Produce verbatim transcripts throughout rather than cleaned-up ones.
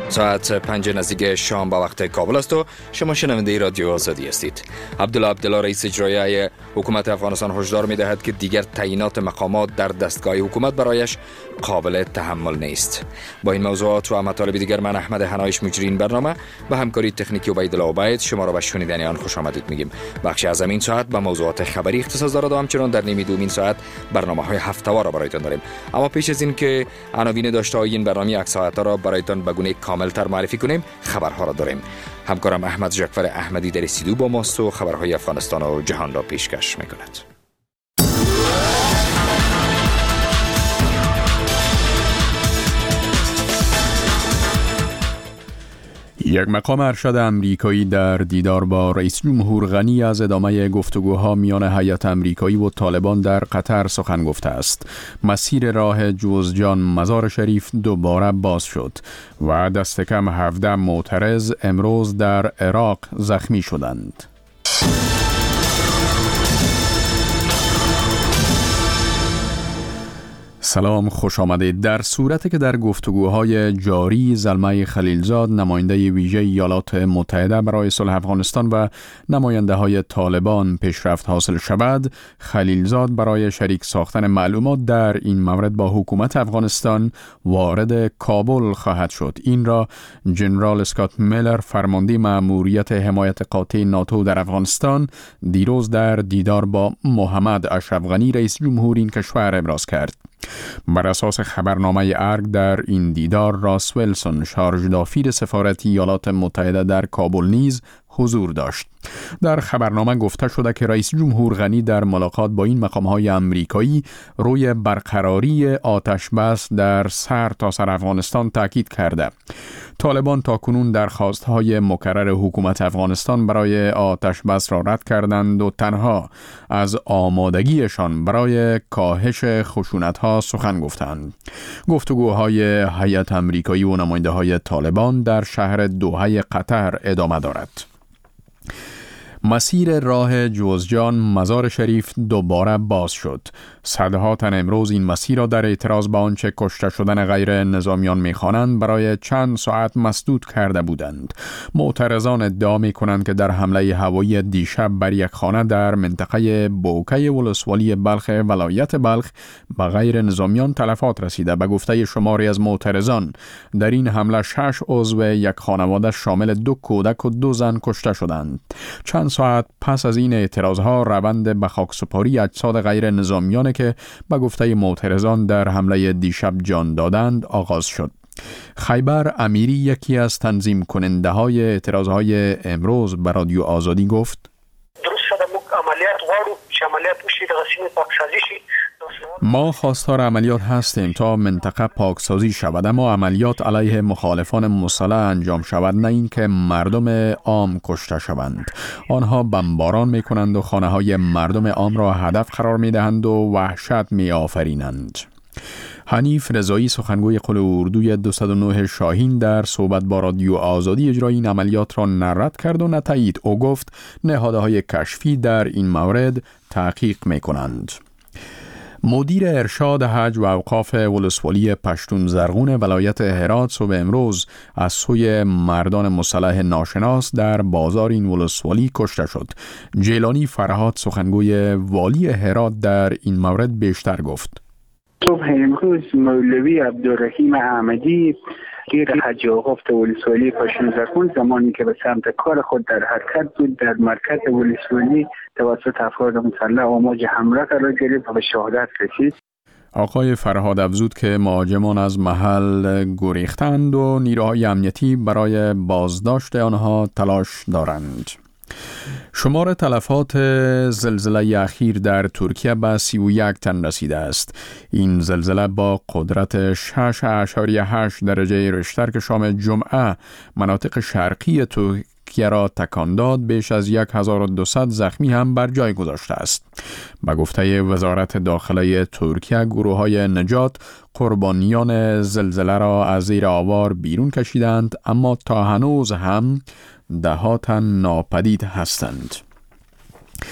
ساعت پنج نزدیک شام با وقت کابل است و شما شنونده رادیو آزادی هستید. عبدالله عبدالله رئیس اجرایی حکومت افغانستان هشدار می‌دهد که دیگر تعیینات مقامات در دستگاه حکومت برایش قابل تحمل نیست. با این موضوعات و مطالب دیگر من احمد حنایش مجری این برنامه به همکاری تکنیکی عبیدالله عبید شما را به شنیدن آن خوش آمدید میگیم. بخش از این ساعت به موضوعات خبری اختصاص دارد و همچنان در نیمه دومین ساعت برنامه‌های هفته‌وار را برایتان داریم. اما پیش از این که عناوین داشته‌های این برنامه یک ساعته را برایتان به گونه کامل‌تر معرفی کنیم، خبرها را داریم. همکارم احمد جعفر احمدی در استودیو با ماست و خبرهای افغانستان و جهان را پیشکش می‌کند. یک مقام ارشد امریکایی در دیدار با رئیس جمهور غنی از ادامه گفتگوها میان هیئت امریکایی و طالبان در قطر سخن گفته است. مسیر راه جوزجان مزار شریف دوباره باز شد و دست کم هفده معترض امروز در عراق زخمی شدند. سلام، خوش آمدید. در صورتی که در گفتگوهای جاری زلمه خلیلزاد نماینده ویژه ایالات متحده برای صلح افغانستان و نماینده های طالبان پیشرفت حاصل شود، خلیلزاد برای شریک ساختن معلومات در این مورد با حکومت افغانستان وارد کابل خواهد شد. این را جنرال اسکات میلر، فرمانده مأموریت حمایت قاطع ناتو در افغانستان، دیروز در دیدار با محمد اشرف غنی رئیس جمهور این کشور ابراز کرد. بر اساس خبرنامه ارگ در این دیدار راس ویلسون، شارژ دافیر سفارت ایالات متحده در کابل نیز حضور داشت. در خبرنامه گفته شده که رئیس جمهور غنی در ملاقات با این مقام‌های امریکایی روی برقراری آتش بس در سر تا سر افغانستان تاکید کرده. طالبان تاکنون درخواست‌های مکرر حکومت افغانستان برای آتش بس را رد کردند و تنها از آمادگیشان برای کاهش خشونت‌ها سخن گفتند. گفتگوهای هیئت امریکایی و نماینده‌های طالبان در شهر دوحه قطر ادامه دارد. مسیر راه جوزجان مزار شریف دوباره باز شد. صدها تن امروز این مسیر را در اعتراض به آنچه کشته شدن غیر نظامیان می‌خوانند برای چند ساعت مسدود کرده بودند. معترضان ادعا می‌کنند که در حمله هوایی دیشب بر یک خانه در منطقه بوکه ولسوالی بلخ ولایت بلخ به غیر نظامیان تلفات رسیده. به گفته شماری از معترضان در این حمله شش عضو یک خانواده شامل دو کودک و دو زن کشته شدند. چند ساعت پس از این اعتراضها روند به خاکسپاری اجساد غیر نظامیان که به گفته معترضان در حمله دیشب جان دادند آغاز شد. خیبر امیری، یکی از تنظیم کننده های اعتراضهای امروز، به رادیو آزادی گفت: درست شده عملیات وارو چې عملیات وشي د غسیل پاکسازی شي. ما خواستار عملیات هستیم تا منطقه پاکسازی شود، اما عملیات علیه مخالفان مسلح انجام شود، نه اینکه مردم عام کشته شوند. آنها بمباران می کنند و خانه های مردم عام را هدف قرار می دهند و وحشت می آفرینند. حنیف رضایی، سخنگوی قل اردوی دویست و نه شاهین، در صحبت با رادیو آزادی اجرای این عملیات را نه رد کرد و نه تایید. او گفت نهادهای کشفی در این مورد تحقیق می کنند. مدیر ارشاد حج و اوقاف ولسوالی پشتون زرغون ولایت هرات صبح امروز از سوی مردان مسلح ناشناس در بازار این ولسوالی کشته شد. جیلانی فرهاد، سخنگوی والی هرات، در این مورد بیشتر گفت: صبح امروز مولوی عبدالرحیم احمدی، دیر حج و اوقاف ولسوالی پشتون زرغون، زمانی که به سمت کار خود در حرکت بود، در مرکز ولسوالی توسط افراد مسلح آماج حمله قرار گرفت و به شهادت رسید. آقای فرهاد افزود که مهاجمان از محل گریختند و نیروهای امنیتی برای بازداشت آنها تلاش دارند. شمار تلفات زلزله اخیر در ترکیه به سی و یک تن رسیده است. این زلزله با قدرت شش اعشاریه هشت درجه ریشتر که شام جمعه مناطق شرقی ترکیه را تکان داد، بیش از هزار و دویست زخمی هم بر جای گذاشته است. به گفته وزارت داخله ترکیه، گروه‌های نجات قربانیان زلزله را از زیر آوار بیرون کشیدند، اما تا هنوز هم ده ها تن ناپدید هستند.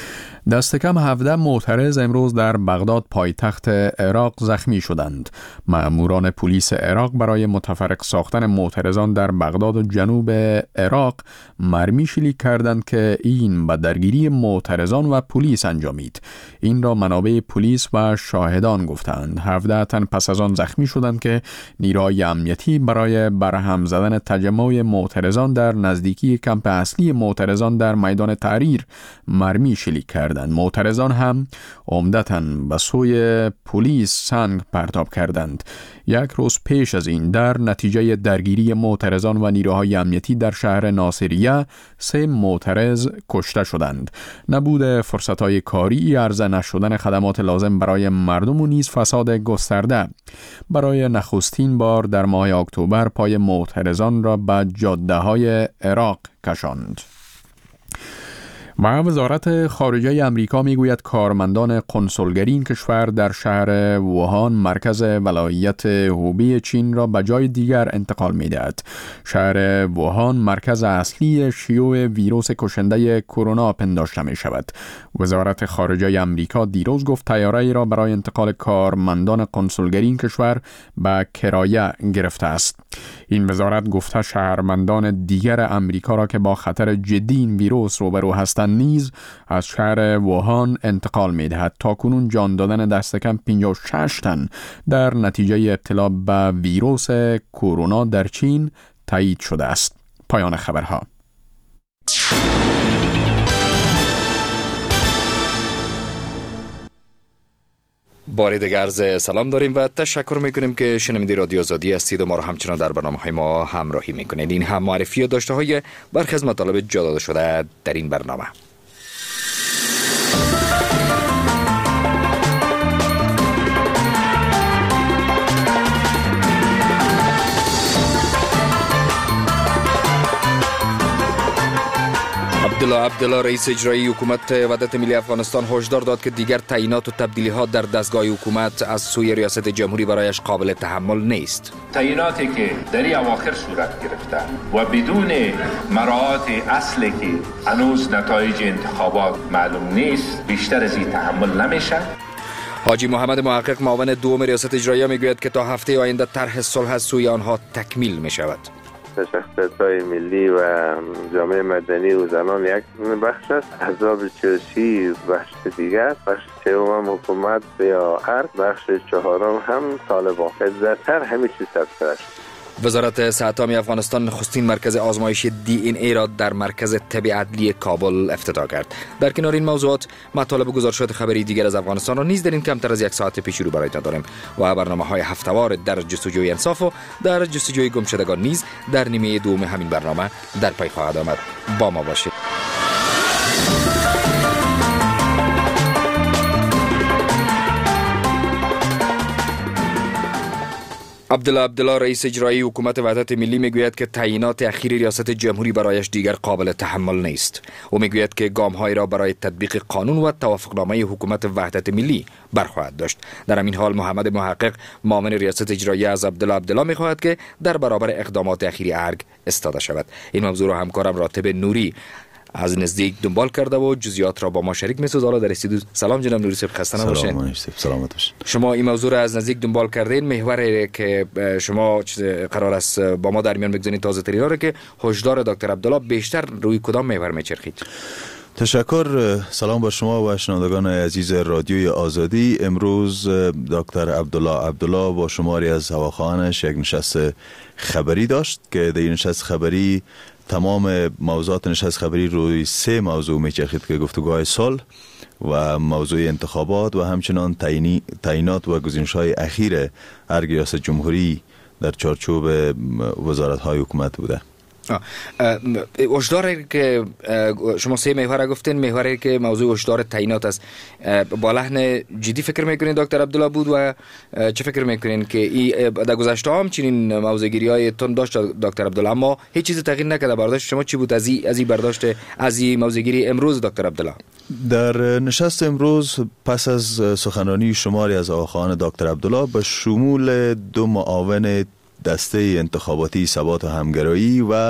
دست کم هفده معترض امروز در بغداد پایتخت عراق زخمی شدند. مأموران پلیس عراق برای متفرق ساختن معترضان در بغداد و جنوب عراق مرمی شلیک کردند که این به درگیری معترضان و پلیس انجامید. این را منابع پلیس و شاهدان گفتند. هفده تن پس از آن زخمی شدند که نیروهای امنیتی برای برهم زدن تجمع معترضان در نزدیکی کمپ اصلی معترضان در میدان تحریر مرمی شلیک کردند. معترضان هم عمدتاً به سوی پلیس سنگ پرتاب کردند. یک روز پیش از این در نتیجه درگیری معترضان و نیروهای امنیتی در شهر ناصریه سه معترض کشته شدند. نبود فرصت‌های کاری، عرضه نشدن خدمات لازم برای مردم و نیز فساد گسترده برای نخستین بار در ماه اکتبر پای معترضان را به جاده‌های عراق کشاند. و وزارت خارجه امریکا میگوید کارمندان قنسولگری این کشور در شهر ووهان مرکز ولایت هوبی چین را به جای دیگر انتقال می‌دهد. شهر ووهان مرکز اصلی شیوع ویروس کشنده کرونا پنداشته می شود. وزارت خارجه امریکا دیروز گفت طیاره‌ای را برای انتقال کارمندان قنسولگری این کشور به کرایه گرفته است. این وزارت گفته شهروندان دیگر امریکا را که با خطر جدی این ویروس روبرو هستند نیز از شهر ووهان انتقال می‌دهد. تاکنون جان دادن دست کم پنجاه و شش تن در نتیجه ابتلا به ویروس کرونا در چین تایید شده است. پایان خبرها. بار دیگر عرض سلام داریم و تشکر میکنیم که شنونده رادیو آزادی هستید و ما را همچنان در برنامه‌های ما همراهی میکنید. این هم معرفی داشته های برخی از مطالب جا داده شده در این برنامه. عبدالله عبدالله رئیس اجرایی حکومت وحدت ملی افغانستان هشدار داد که دیگر تعیینات و تبدیلی‌ها در دستگاه حکومت از سوی ریاست جمهوری برایش قابل تحمل نیست. تعییناتی که در این اواخر صورت گرفته و بدون مراعات اصلی که هنوز نتایج انتخابات معلوم نیست بیشتر از این تحمل نمیشه. حاجی محمد محقق معاون دوم ریاست اجرایی میگوید که تا هفته آینده طرح صلح از سوی آنها تکمیل می شود. شخصیت‌های ملی و جامعه مدنی و زنان یک بخش است، احزاب سیاسی بخش دیگر، بخش سوم حکومت یا ارگ، بخش چهارم هم طالبان. زیادتر همه چیز ثبت است. وزارت صحت عامه افغانستان نخستین مرکز آزمایش دی این ای را در مرکز طب عدلی کابل افتتاح کرد. در کنار این موضوعات مطالب و گزارشات خبری دیگر از افغانستان را نیز در این کمتر از یک ساعت پیش رو برایتان داریم و برنامه‌های هفته‌وار در جستجوی انصاف و در جستجوی گمشدگان نیز در نیمه دوم همین برنامه در پی خواهد آمد. با ما باشید. عبدالله عبدالله رئیس اجرایی حکومت وحدت ملی میگوید که تعیینات اخیر ریاست جمهوری برایش دیگر قابل تحمل نیست. او میگوید که گام‌هایی را برای تطبیق قانون و توافقنامه حکومت وحدت ملی برخواهد داشت. در همین حال محمد محقق معاون ریاست اجرایی از عبدالله عبدالله میخواهد که در برابر اقدامات اخیر ارگ استاده شود. این موضوع را همکارم راتب نوری از نزدیک دنبال کرده و جزئیات را با ما شریک می‌سازد. حالا در استودیو سلام جناب نوری صاحب، خسته نباشید. سلام صاحب، سلامت باشید. شما این موضوع را از نزدیک دنبال کردین. محوری که شما قرار است با ما در میان بگذارید تازه ترین را که هشدار دکتر عبدالله بیشتر روی کدام محور میچرخید؟ تشکر. سلام با شما و شنوندگان عزیز رادیوی آزادی. امروز دکتر عبدالله عبدالله با شماری از هواخواهانش یک نشست خبری داشت که در این نشست خبری تمام موضوعات نشست خبری روی سه موضوع میچرخید که گفتگوهای صلح و موضوع انتخابات و همچنان تعیینات و گزینش‌های اخیر ارگ ریاست جمهوری در چارچوب وزارت‌های حکومت بوده. هشداری که شما سه محور گفتین، محوری که موضوع هشدار تعیینات است، با لحن جدی فکر میکنین دکتر عبدالله بود و چه فکر میکنین که این در گذشته هم چنین موضوعگیری‌های تون داشت دکتر عبدالله اما هیچ چیزی تغییر نکرده؟ برداشت شما چی بود از این از این برداشت از این موضوعگیری امروز دکتر عبدالله؟ در نشست امروز پس از سخنرانی شماری از آقایان دکتر عبدالله به شمول دو معاون دسته انتخاباتی ثبات و همگرایی و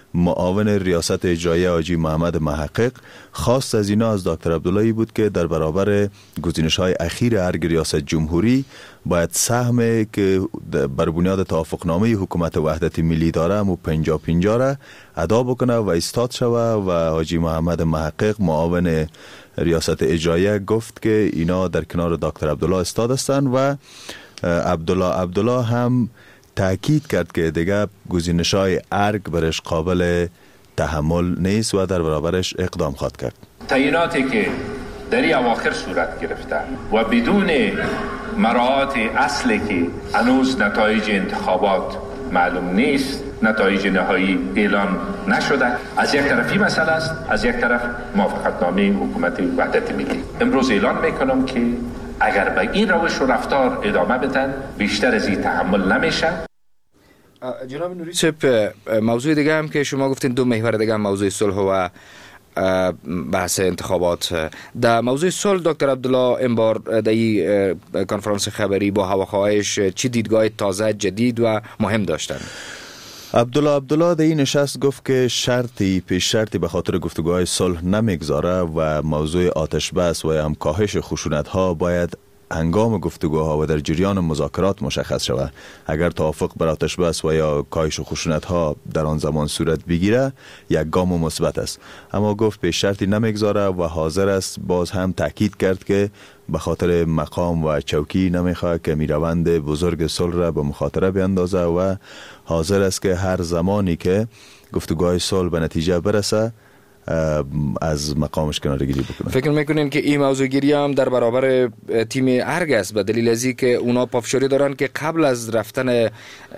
معاون ریاست اجرایی حاجی محمد محقق خواست از اینا از دکتر عبدالله بود که در برابر گزینش‌های اخیر ارگ ریاست جمهوری باید سهم که بر بنیاد توافقنامه حکومت وحدت ملی داره و پنجاه پنجاه را ادا بکنه و ایستاد شوه و حاجی محمد محقق معاون ریاست اجرایی گفت که اینا در کنار دکتر عبدالله استاد هستند و عبدالله عبدالله هم تاکید کرد که دیگه گزینش‌های ارگ برش قابل تحمل نیست و در برابرش اقدام خواهد کرد. تعییناتی که در این اواخر صورت گرفته و بدون مراعات اصلی که هنوز نتایج انتخابات معلوم نیست، نتایج نهایی اعلان نشده، از یک طرف این مسئله است، از یک طرف موافقتنامه حکومت وحدت ملی. امروز اعلان میکنم که اگر به این روش و رفتار ادامه بدن بیشتر از این تحمل نمیشه. جناب نوری صاحب، موضوع دیگه هم که شما گفتین دو محور دیگه هم موضوع صلح و بحث انتخابات. در موضوع صلح دکتر عبدالله این بار در این کنفرانس خبری با هواخواهش چی دیدگاه تازه جدید و مهم داشتن؟ عبدالله عبدالله در این نشست گفت که شرطی پیش شرطی به خاطر گفتگوهای صلح نمیگذاره و موضوع آتش بس و هم کاهش خشونت ها باید هنگام گفتگوها و در جریان مذاکرات مشخص شود. اگر توافق بر آتش بس و یا کاهش خشونت ها در آن زمان صورت بگیره یک گام مثبت است، اما گفت پیش شرطی نمیگذاره و حاضر است. باز هم تاکید کرد که به خاطر مقام و چوکی نمیخواد که میروند بزرگ صلح را به مخاطره بیندازه و حاضر است که هر زمانی که گفتگوهای صلح به نتیجه برسه از مقامش کنارگیری بکنه. فکر میکنین که این موضوع گیری هم در برابر تیم ارگ است، به دلیل ازی که اونا پافشاری دارن که قبل از رفتن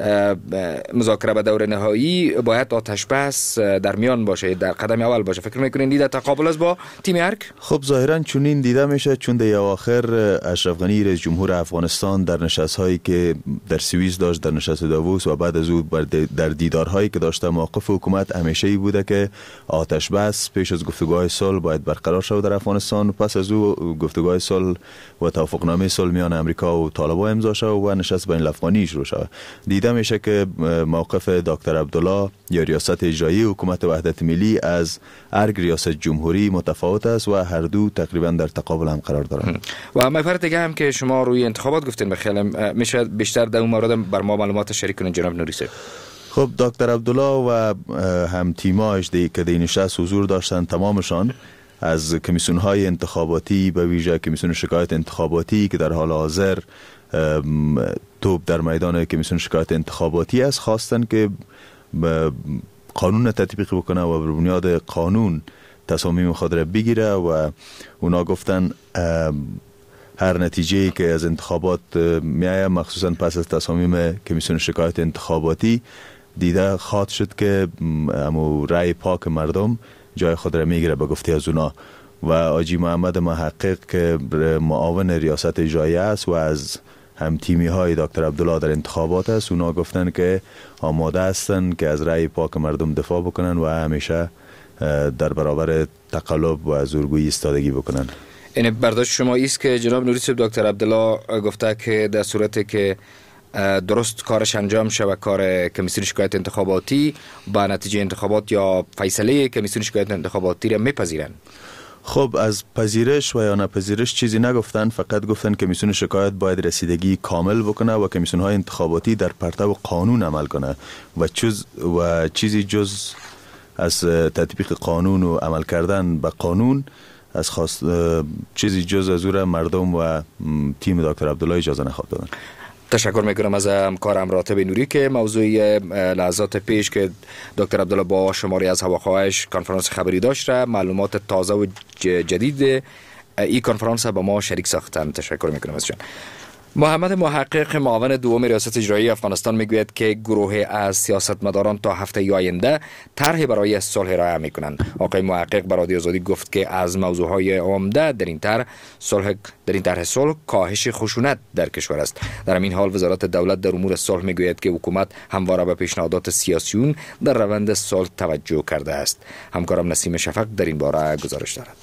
مذاکره به دور نهایی باید آتش بس در میان باشه، در قدم اول باشه. فکر میکنین دیده تقابل است با تیم ارگ؟ خب ظاهرا چنین دیده میشه، چون در اواخر اشرف غنی رئیس جمهور افغانستان در نشست هایی که در سوئیس داشت، در نشست داووس و بعد از او در دیدارهایی که داشته، موقف حکومت همیشه ای بوده که آتش بس پیش از گفتگوهای صلح باید برقرار شود در افغانستان و پس از او گفتگوهای صلح و توافقنامه صلح میان امریکا و طالبان امضا شود و نشست بین الافغانی شروع شود. دیده میشه که موقف دکتر عبدالله یا ریاست اجرایی حکومت وحدت ملی از ارگ ریاست جمهوری متفاوت است و هر دو تقریبا در تقابل هم قرار دارند. و محور دیگه هم که شما روی انتخابات گفتین، بخیالم میشه بیشتر در اون مورد بر ما معلومات شریک کنین جناب نوری صاحب. خب دکتر عبدالله و هم تیماش دی که در نشست حضور داشتن، تمامشان از کمیسیون های انتخاباتی به ویژه کمیسیون شکایت انتخاباتی که در حال حاضر توپ در میدان کمیسیون شکایت انتخاباتی است، خواستن که قانون تطبیق بکنه و بر بنیاد قانون تصامیم خود را بگیره و اونا گفتن هر نتیجه‌ای که از انتخابات میایه، مخصوصا پس از تصامیم کمیسیون شکایت انتخاباتی، دیده خواهد شد که امو رأی پاک مردم جای خود را میگیره به گفته از اونا. و حاجی محمد محقق که معاون ریاست اجرایی است و از هم تیمی های دکتر عبدالله در انتخابات است، اونا گفتن که آماده هستن که از رأی پاک مردم دفاع بکنن و همیشه در برابر تقلب و زورگویی ایستادگی بکنن. این برداشت شما است که جناب نوری صاحب دکتر عبدالله گفته که در صورتی که درست کارش انجام شود، کار کمیسیون شکایت انتخاباتی با نتیجه انتخابات یا فیصله کمیسیون شکایت انتخاباتی را میپذیرن. خب از پذیرش و یا نپذیرش چیزی نگفتن، فقط گفتن کمیسیون شکایت باید رسیدگی کامل بکنه و کمیسیون های انتخاباتی در پرتو قانون عمل کنه و چیز و چیزی جز از تطبیق قانون و عمل کردن به قانون از خواست چیزی جز از او مردم و تیم دکتر عبدالله اجازه نخواهد دادن. تشکر میکنم از همکارم راتب نوری که موضوع لحظات پیش که دکتر عبدالله با شماری از هواخواهش کنفرانس خبری داشت را معلومات تازه و جدید این کنفرانس با ما شریک ساختن. تشکر میکنم از جان. محمد محقق معاون دوم ریاست اجرایی افغانستان میگوید که گروه از سیاستمداران تا هفته آینده طرحی برای صلح ارائه میکنند. آقای محقق به رادیو آزادی گفت که از موضوعهای عمده در این طرح صلح در این طرح صلح کاهش خشونت در کشور است. در همین حال وزارت دولت در امور صلح میگوید که حکومت همواره به پیشنهادات سیاسیون در روند صلح توجه کرده است. همکارم نسیم شفق در این باره گزارش دارد.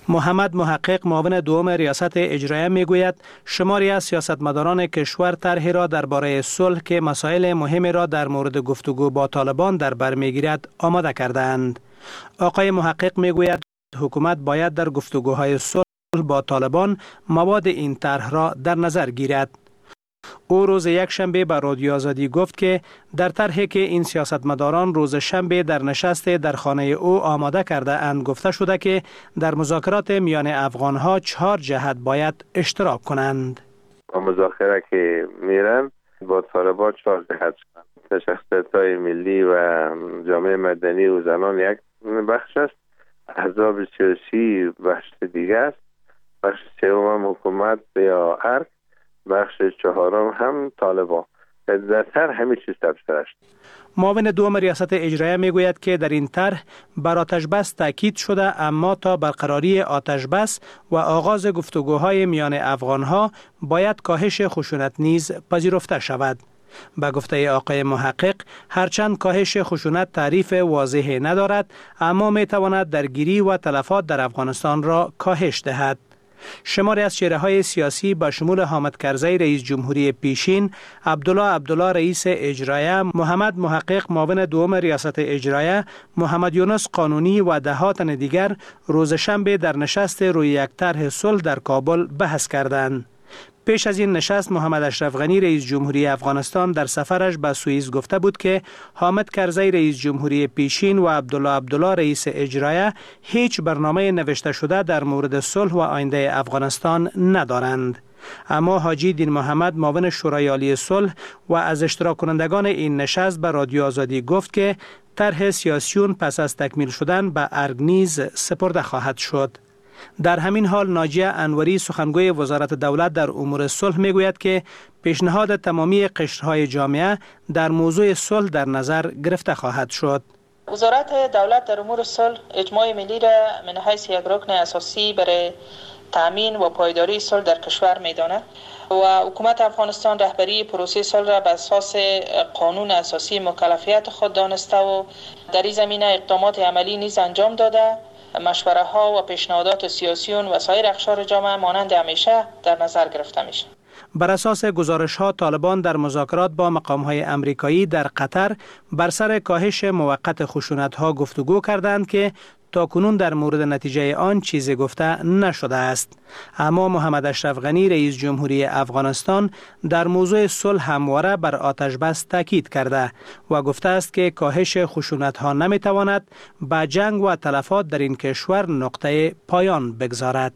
محمد محقق معاون دوم ریاست اجرایه میگوید شماری از سیاستمداران کشور طرحی را درباره صلح که مسائل مهمی را در مورد گفتگو با طالبان در بر میگیرد آماده کردند. آقای محقق میگوید حکومت باید در گفتگوهای صلح با طالبان مواد این طرح را در نظر گیرد. او روز یک شنبه به رادیو آزادی گفت که در طرحی که این سیاستمداران روز شنبه در نشست در خانه او آماده کرده اند گفته شده که در مذاکرات میان افغانها چهار جهت باید اشتراک کنند. با مذاکره که میرن با طالبان چهار جهت شخصیت‌های ملی و جامعه مدنی و زنان یک بخش است، احزاب سیاسی بخش دیگه است، بخش سوم حکومت یا ارگ، بخش چهارم هم طالبان. در طرح همه چیز تبصره است. معاون دوم ریاست اجرایه میگوید که در این طرح بر آتش بس تاکید شده، اما تا برقراری آتش بس و آغاز گفتگوهای میان افغانها باید کاهش خشونت نیز پذیرفته شود. به گفته آقای محقق هرچند کاهش خشونت تعریف واضحی ندارد، اما می تواند درگیری و تلفات در افغانستان را کاهش دهد. شماری از چهره‌های سیاسی به شمول حامد کرزی رئیس جمهوری پیشین، عبدالله عبدالله رئیس اجرایه، محمد محقق معاون دوم ریاست اجرایه، محمد یونس قانونی و ده تن دیگر روز شنبه در نشست روی یک طرح صلح در کابل بحث کردند. پیش از این نشست محمد اشرف غنی رئیس جمهوری افغانستان در سفرش به سوئیس گفته بود که حامد کرزی رئیس جمهوری پیشین و عبدالله عبدالله رئیس اجرایه هیچ برنامه نوشته شده در مورد صلح و آینده افغانستان ندارند. اما حاجی دین محمد معاون شورای عالی صلح و از اشتراک کنندگان این نشست به رادیو آزادی گفت که طرح سیاسیون پس از تکمیل شدن به ارگ نیز سپرده خواهد شد. در همین حال ناجیه انوری سخنگوی وزارت دولت در امور صلح میگوید که پیشنهاد تمامی قشرهای جامعه در موضوع صلح در نظر گرفته خواهد شد. وزارت دولت در امور صلح اجماع ملی را من حیث یک رکن اساسی برای تامین و پایداری صلح در کشور میداند و حکومت افغانستان رهبری پروسه صلح را بر اساس قانون اساسی مکلفیت خود دانسته و در این زمینه اقدامات عملی نیز انجام داده. مشوره ها و پیشنهادات سیاسیون و سایر اقشار جامعه مانند همیشه در نظر گرفته میشه. بر اساس گزارش ها طالبان در مذاکرات با مقام های امریکایی در قطر بر سر کاهش موقت خشونت ها گفتگو کردند که تاکنون در مورد نتیجه آن چیزی گفته نشده است. اما محمد اشرف غنی رئیس جمهوری افغانستان در موضوع صلح همواره بر آتش بس تاکید کرده و گفته است که کاهش خشونت ها نمی تواند به جنگ و تلفات در این کشور نقطه پایان بگذارد.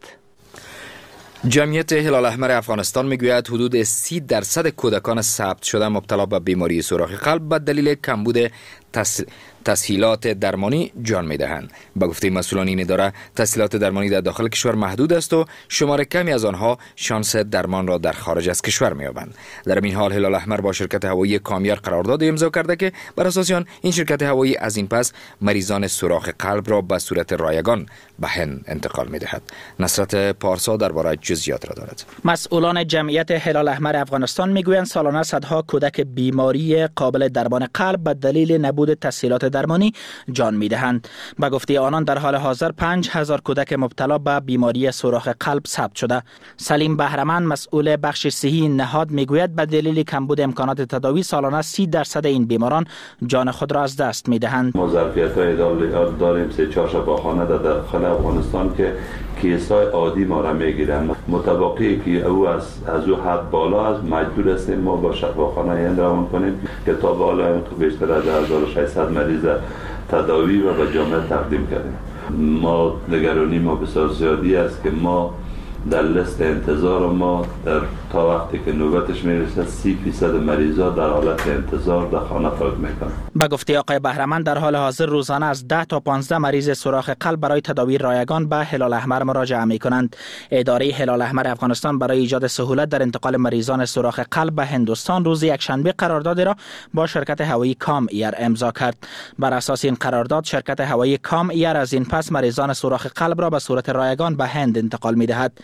جمعیت هلال احمر افغانستان میگوید حدود سی درصد کودکان ثبت شده مبتلا به بیماری سوراخ قلب به دلیل کمبود تس... تسهیلات درمانی جان میدهند. به گفته مسئولان این اداره تسهیلات درمانی در داخل کشور محدود است و شمار کمی از آنها شانس درمان را در خارج از کشور می‌یابند. در این حال هلال احمر با شرکت هوایی کامیار قرارداد امضا کرده که بر اساس آن این شرکت هوایی از این پس مریضان سوراخ قلب را به صورت رایگان به هند انتقال می‌دهد. نصرت پارسا درباره جزئیات را دارد. مسئولان جمعیت هلال احمر افغانستان میگویند سالانه صدها کودک بیماری قابل درمان قلب به دلیل نبود تسهیلات درمانی جان میدهند. به گفته آنان در حال حاضر پنج هزار کودک مبتلا به بیماری سوراخ قلب ثبت شده. سلیم بهرمند مسئول بخش صحی نهاد میگوید به دلیل کمبود امکانات تداوی سالانه سی درصد این بیماران جان خود را از دست میدهند. ما ظرفیت‌های داریم سه چهار شفاخانه در داخل افغانستان که کیسای عادی ما را میگیرن. متوقعی که او از از او حد بالا است مجبور هستیم ما با شفاخانه این روان کنیم که تا بالا بیشتر از هزار و ششصد مریض تداوی و به جامعه تقدیم کردیم. ما نگرانی ما بسیار زیادی است که ما در لیست انتظار ما در تا وقتی که نوبتش میرسه سی فیصد مریضا در حالت انتظار در خانه فوت میکنن. به گفته آقای بهرمند در حال حاضر روزانه از ده تا پانزده مریض سوراخ قلب برای تداوی رایگان به هلال احمر مراجعه میکنند. اداره هلال احمر افغانستان برای ایجاد سهولت در انتقال مریضان سوراخ قلب به هندوستان روز یکشنبه قراردادی را با شرکت هوایی کام ایر امضا کرد. بر اساس این قرارداد شرکت هوایی کام ایر از این پس مریضان سوراخ قلب را به صورت رایگان به هند انتقال میدهد.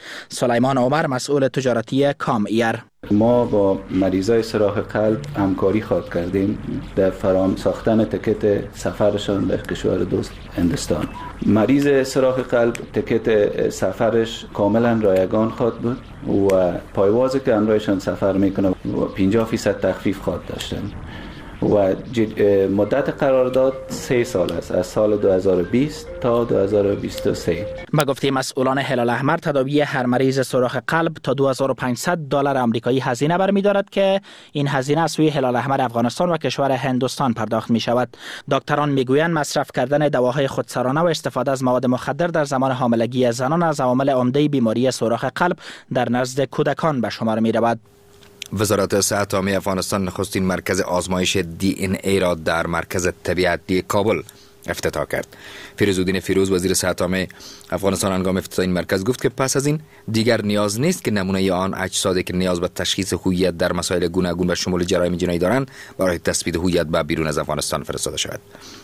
سلیمان عمر مسئول تجارتی کام ایر: ما با مریضای سوراخ قلب همکاری خواهد کردیم در فرام ساختن تکت سفرشان در کشور دوست هندوستان. مریض سوراخ قلب تکت سفرش کاملا رایگان خواهد بود و پایوازی که همراهشان سفر میکنه پنجاه فیصد تخفیف خواهد داشتن و مدت قرارداد سه سال است، از سال دو هزار و بیست تا دو هزار و بیست و سه. با گفته مسئولان هلال احمر، تداوی هر مریض سوراخ قلب تا دو هزار و پانصد دلار آمریکایی هزینه برمی‌دارد که این هزینه از سوی هلال احمر افغانستان و کشور هندوستان پرداخت می شود. دکتران میگویند مصرف کردن دواهای خودسرانه و استفاده از مواد مخدر در زمان حاملگی زنان از عوامل عمده بیماری سوراخ قلب در نزد کودکان به شمار می رود. وزارت صحت عامه افغانستان نخستین مرکز آزمایش دی ان ای را در مرکز طبیعتی کابل افتتاح کرد. فیروزالدین فیروز وزیر صحت عامه افغانستان هنگام افتتاح این مرکز گفت که پس از این دیگر نیاز نیست که نمونه آن اجسادی که نیاز به تشخیص هویت در مسائل گوناگون به شمول جرایم جنایی دارند برای تثبیت هویت به بیرون از افغانستان فرستاده شود.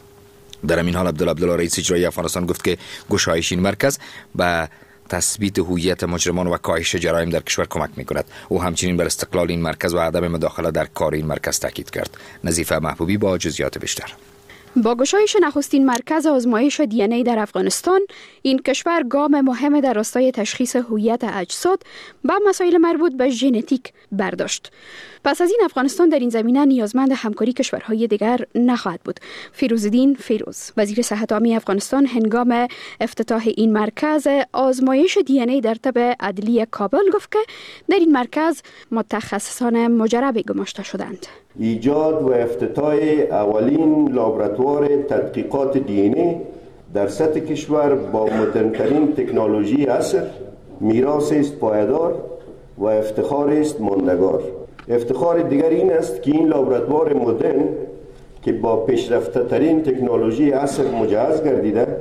در این حال عبدالله عبدالله رئیس اجرایی افغانستان گفت که گشایش این مرکز به تثبیت هویت مجرمان و کاهش جرایم در کشور کمک می‌کند. او همچنین بر استقلال این مرکز و عدم مداخله در کار این مرکز تاکید کرد. نظیفه محبوبی با جزئیات بیشتر. با گشایش نخستین مرکز آزمایش دی ان ای در افغانستان، این کشور گام مهم در راستای تشخیص هویت اجساد و مسائل مربوط به ژنتیک برداشت. پس از این افغانستان در این زمینه نیازمند همکاری کشورهای دیگر نخواهد بود. فیروزالدین فیروز وزیر صحت عامه افغانستان هنگام افتتاح این مرکز آزمایش دی ان ای در طب عدلی کابل گفت که در این مرکز متخصصان مجربی گماشته شدند. ایجاد و افتتاح اولین لابراتوار تدقیقات دی ان ای در سطح کشور با مدرن‌ترین تکنولوژی عصر میراث است پایدار و افتخار است ماندگار. افتخار دیگر این است که این لابراتوار مدرن که با پیشرفته ترین تکنولوژی عصر مجهز گردیده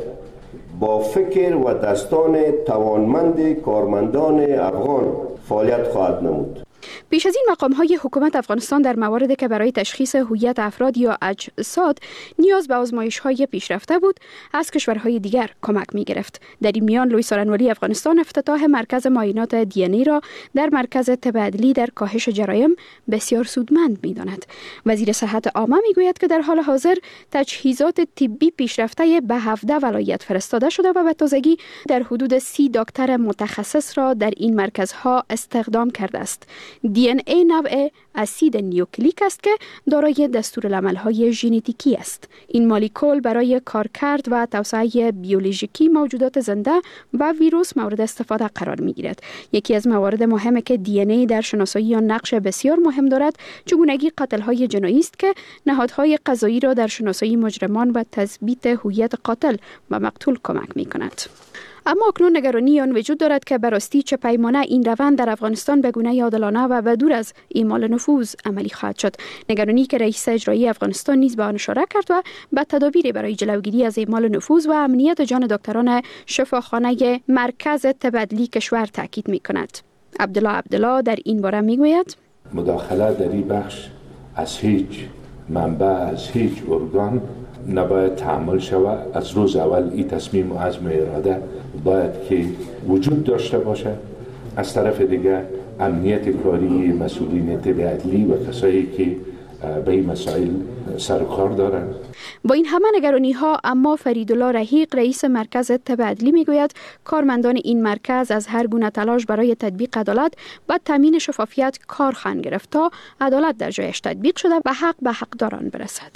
با فکر و دستان توانمند کارمندان افغان فعالیت خواهد نمود. پیش از این مقام‌های حکومت افغانستان در مواردی که برای تشخیص هویت افراد یا اجساد نیاز به آزمایش‌های پیشرفته بود، از کشورهای دیگر کمک می‌گرفت. در این میان لوی سارنولی افغانستان افتتاح مرکز معاینات دی ان ای را در مرکز طب عدلی در کاهش جرایم بسیار سودمند می‌داند. وزیر صحت عامه می‌گوید که در حال حاضر تجهیزات طبی پیشرفته به هفده ولایت فرستاده شده و به تازگی در حدود سی دکتر متخصص را در این مرکزها استخدام کرده است. دی ان ای نوع اسید نیوکلیک است که دارای دستورالعمل‌های ژنتیکی است. این مولکول برای کارکرد و توسعه بیولوژیکی موجودات زنده و ویروس مورد استفاده قرار می‌گیرد. یکی از موارد مهمی که دی ان ای در شناسایی آن نقش بسیار مهم دارد، چگونگی قتل‌های جنایی است که نهادهای قضایی را در شناسایی مجرمان و تثبیت هویت قاتل و مقتول کمک می‌کند. اما اکنون نگرانی آن وجود دارد که براستی چه پیمانه این روند در افغانستان به گونه عادلانه و به دور از اعمال نفوذ عملی خواهد شد. نگرانی که رئیس اجرایی افغانستان نیز به آن اشاره کرد و به تدابیر برای جلوگیری از اعمال نفوذ و امنیت جان دکتران شفاخانه مرکز طب عدلی کشور تاکید می‌کند. عبدالله عبدالله در این باره می‌گوید مداخله در این بخش از هیچ منبع، از هیچ ارگان نباید تحمل شود. از روز اول این تصمیم و عزم و اراده باید که وجود داشته باشه. از طرف دیگر امنیت کاری مسئولین طب عدلی و کسایی که به این مسائل سر و کار دارند. با این همه نگرانی ها اما فریدالله رحیق رئیس مرکز طب عدلی میگوید کارمندان این مرکز از هر گونه تلاش برای تطبیق عدالت و تامین شفافیت کار خواهند گرفت تا عدالت در جایش تطبیق شده و حق به حقداران برسد.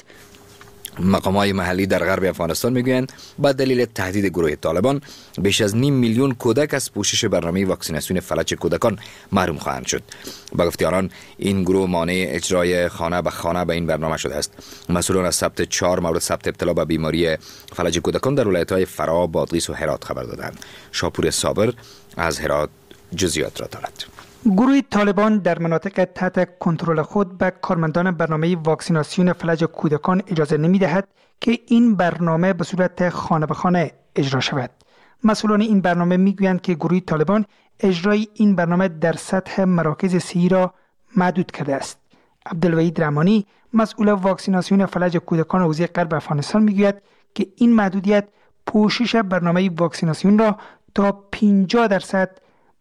مقامات محلی در غرب افغانستان میگویند با دلیل تهدید گروه طالبان بیش از نیم میلیون کودک از پوشش برنامه واکسیناسیون فلج کودکان محروم خواهند شد. با گفته آنان این گروه مانع اجرای خانه به خانه به این برنامه شده است. مسئولان از ثبت چهار مورد ثبت ابتلا به بیماری فلج کودکان در ولایت‌های فرا، بادغیس و هرات خبر دادند. شاپور صابر از هرات جزئیات را دارد. گروه طالبان در مناطق تحت کنترل خود به کارمندان برنامه واکسیناسیون فلج کودکان اجازه نمی دهد که این برنامه به صورت خانه به خانه اجرا شود. مسئولان این برنامه می گویند که گروه طالبان اجرای این برنامه در سطح مراکز صحی را محدود کرده است. عبدالوحید رحمانی مسئول واکسیناسیون فلج کودکان حوزه غرب افغانستان می گوید که این محدودیت پوشش برنامه واکسیناسیون را تا پنجاه درصد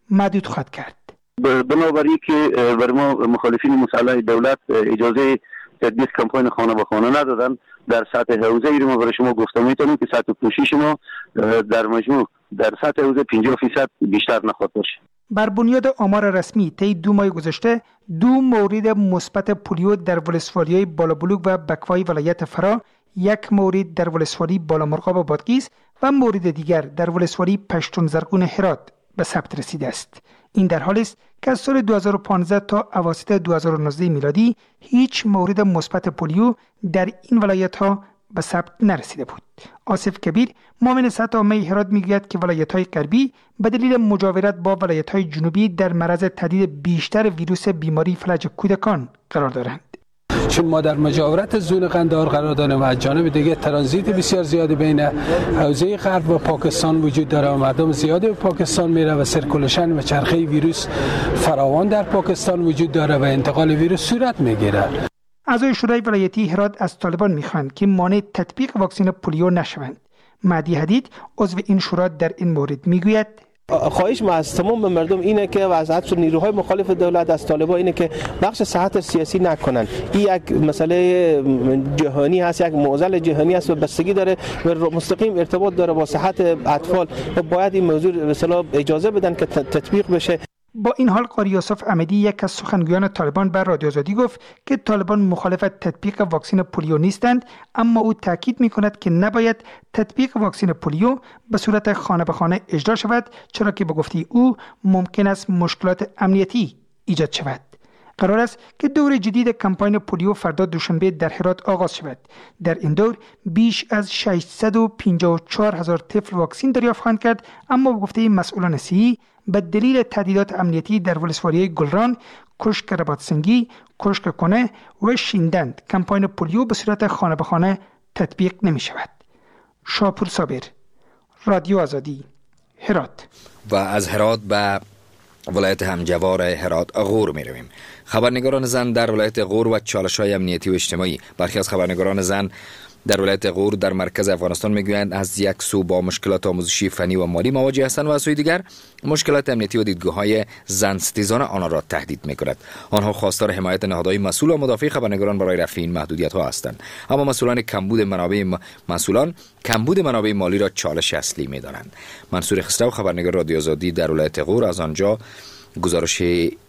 محدود خواهد کرد. بنابراین که بر ما مخالفین مسلح دولت اجازه تدبیر کمپاین خانه به خانه ندادن، در سطح حوزه ای رو ما برای شما گفتم میتونیم که سطح پوشش ما در مجموع در سطح حوزه پنجاه فیصد بیشتر نخواهد باشه. بر بنیاد آمار رسمی طی دو ماه گذشته دو مورد مثبت پولیو در ولسوالی‌های بالابلوک و بکوای ولایت فرا، یک مورد در ولسوالی بالامرغاب بادغیس و مورد دیگر در ولسوالی پشتون زرغون هرات به ثبت رسیده است. این در حالی است که از سال دو هزار و پانزده تا اواسط دو هزار و نوزده میلادی هیچ مورد مثبت پولیو در این ولایت‌ها به ثبت نرسیده بود. آصف کبیر معاون سطح عامه هرات میگوید که ولایت‌های غربی به دلیل مجاورت با ولایت‌های جنوبی در معرض تهدید بیشتر ویروس بیماری فلج کودکان قرار دارند. چون ما در مجاورت زون قندهار قرار داریم و از جانب دیگه ترانزیت بسیار زیادی بین حوزه غرب و پاکستان وجود داره و مردم زیادی به پاکستان میره و سرکولشن و چرخه ویروس فراوان در پاکستان وجود داره و انتقال ویروس صورت میگیره. اعضای شورای ولایتی هرات از طالبان میخواهند که مانع تطبیق واکسن پولیو نشوند. مهدی حدید عضو این شورا در این مورد میگوید خواهش ما از تمام مردم اینه که وضعیت نیروهای مخالف دولت از طالبان اینه که بخش صحت سیاسی نکنن. این یک مسئله جهانی هست، یک معضل جهانی است و بستگی داره و مستقیم ارتباط داره با صحت اطفال و باید این موضوع به اصطلاح اجازه بدن که تطبیق بشه. با این حال قاری یوسف احمدی یک از سخنگویان طالبان بر رادیو آزادی گفت که طالبان مخالف تطبیق واکسن پولیو نیستند، اما او تاکید می‌کند که نباید تطبیق واکسن پولیو به صورت خانه به خانه اجرا شود، چرا که به گفته او ممکن است مشکلات امنیتی ایجاد شود. قرار است که دور جدید کمپاین پولیو فردا دوشنبه در هرات آغاز شود. در این دور بیش از ششصد و پنجاه و چهار هزار طفل واکسن دریافت خواهند کرد، اما به گفته مسئولان صحی به دلیل تهدیدات امنیتی در ولسوالی گلران، کشک رباطسنگی، کشک کنه و شیندند کمپاین پولیو به صورت خانه به خانه تطبیق نمی شود. شاپور صابر، رادیو آزادی، هرات. و از هرات به ولایت همجوار هرات غور می رویم. خبرنگاران زن در ولایت غور و چالش‌های امنیتی و اجتماعی. برخی از خبرنگاران زن در ولایت غور در مرکز افغانستان میگویند از یک سو با مشکلات آموزشی، فنی و مالی مواجه هستند و از سوی دیگر مشکلات امنیتی و دیدگاه‌های زن ستیزانه آنها را تهدید می‌کند. آنها خواستار حمایت نهادهای مسئول و مدافع خبرنگاران برای رفع این محدودیت‌ها هستند، اما مسئولان کمبود منابع م... مسئولان کمبود منابع مالی را چالش اصلی می‌دانند. منصور خسرو خبرنگار رادیو آزادی در ولایت غور از آنجا گزارش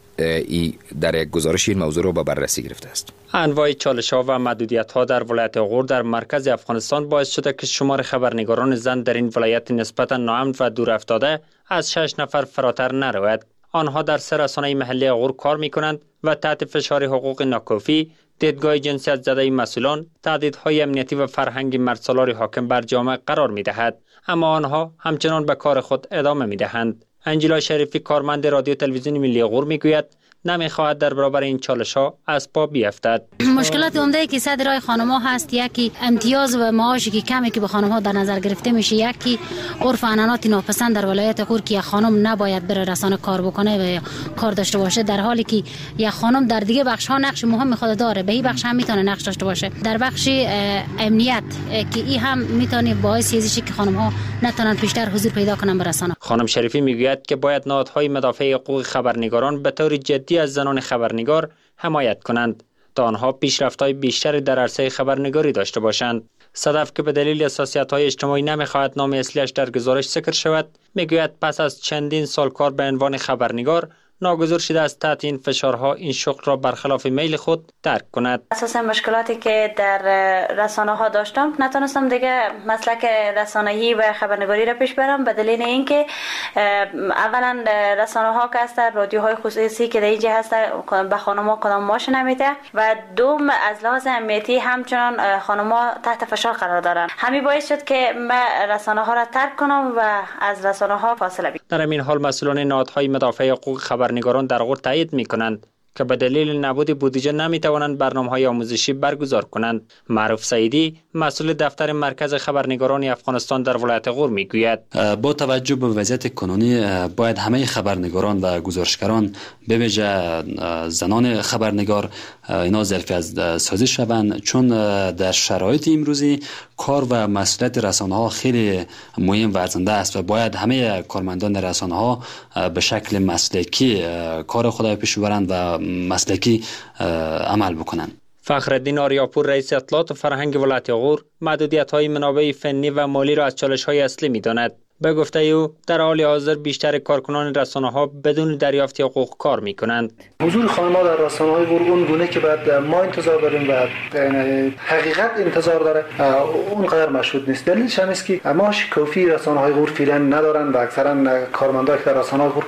ای در یک گزارش این موضوع رو به بررسی گرفته است. انواع چالش‌ها و محدودیت‌ها در ولایت غور در مرکز افغانستان باعث شده که شمار خبرنگاران زن در این ولایت نسبتاً ناامن و دور افتاده از شش نفر فراتر نرود. آنها در سه رسانه محلی غور کار می‌کنند و تحت فشار حقوق ناکافی، دیدگاه جنسیت زده مسئولان، تهدیدهای امنیتی و فرهنگ مردسالار حاکم بر جامعه قرار می‌دهد. اما آنها همچنان به کار خود ادامه می‌دهند. انجلا شریفی کارمند رادیو تلویزیون ملی غور میگوید نمیخواهد در برابر این چالش‌ها از پا بیفتد. مشکلات عمده که صدر رای خانم‌ها هست، یکی امتیاز و معاشی که کمی که به خانم‌ها در نظر گرفته میشه، یکی عرف و عنعنات ناپسند در ولایت غور که یک خانم نباید بره رسانه کار بکنه و کار داشته باشه، در حالی که یک خانم در دیگه بخش‌ها نقش مهم خود داره، به این بخش هم میتونه نقش داشته باشه. در بخش امنیت که این هم میتونه باعث شه که خانم‌ها نتونن بیشتر حضور پیدا کنن به رسانه. خانم شریفی میگوید که باید نهادهای مدافع حقوق خبرنگاران به طور جدی از زنان خبرنگار حمایت کنند تا آنها پیشرفت‌های بیشتری در عرصه خبرنگاری داشته باشند. صدف که به دلیل حساسیت‌های اجتماعی نمی‌خواهد نام اصلیش در گزارش ذکر شود، میگوید پس از چندین سال کار به عنوان خبرنگار ناگزیر شده است تحت این فشارها این شغل را برخلاف میل خود ترک کند. اساساً مشکلاتی که در رسانه ها داشتم نتونستم دیگه مسلک رسانه‌ای و خبرنگاری را پیش برم به دلیل اینکه اولا رسانه ها که هست، رادیوهای خصوصی که در اینجا هست به خانم‌ها کدام ماش نمیده و دوم از لحاظ امنیتی همچنان خانم‌ها تحت فشار قرار دارن. همین باعث شد که من رسانه ها را ترک کنم و از رسانه ها فاصله بگیرم. در این حال مسئولان نهادهای مدافع حقوق خبرنگاران در غور تایید می‌کنند که به دلیل نبود بودجه نمیتوانند برنامه‌های آموزشی برگزار کنند. معروف سعیدی مسئول دفتر مرکز خبرنگاران افغانستان در ولایت غور میگوید با توجه به وضعیت کنونی باید همه خبرنگاران و گزارشگران به ویژه زنان خبرنگار اینا ظرفیت سازی شوند، چون در شرایط امروزی کار و مسئولیت رسانه‌ها خیلی مهم و ارزنده است و باید همه کارمندان رسانه‌ها به شکل مسلکی کار خود را پیش ببرند و مسلکی عمل بکنند. فخرالدین آریاپور رئیس اطلاعات و فرهنگ ولایت غور محدودیت‌های منابع فنی و مالی را از چالش‌های اصلی می‌داند. به گفته او در حال حاضر بیشتر کارکنان رسانه‌ها بدون دریافت حقوق کار می‌کنند. حضور خانم‌ها در رسانه‌های غور اون گونه که بعد ما انتظار داریم و حقیقت انتظار داره اونقدر مشهود نیست. دلیلش هم است که معاش کافی رسانه‌های غور فعلا ندارند و اکثرا کارمندان که در رسانه‌های غور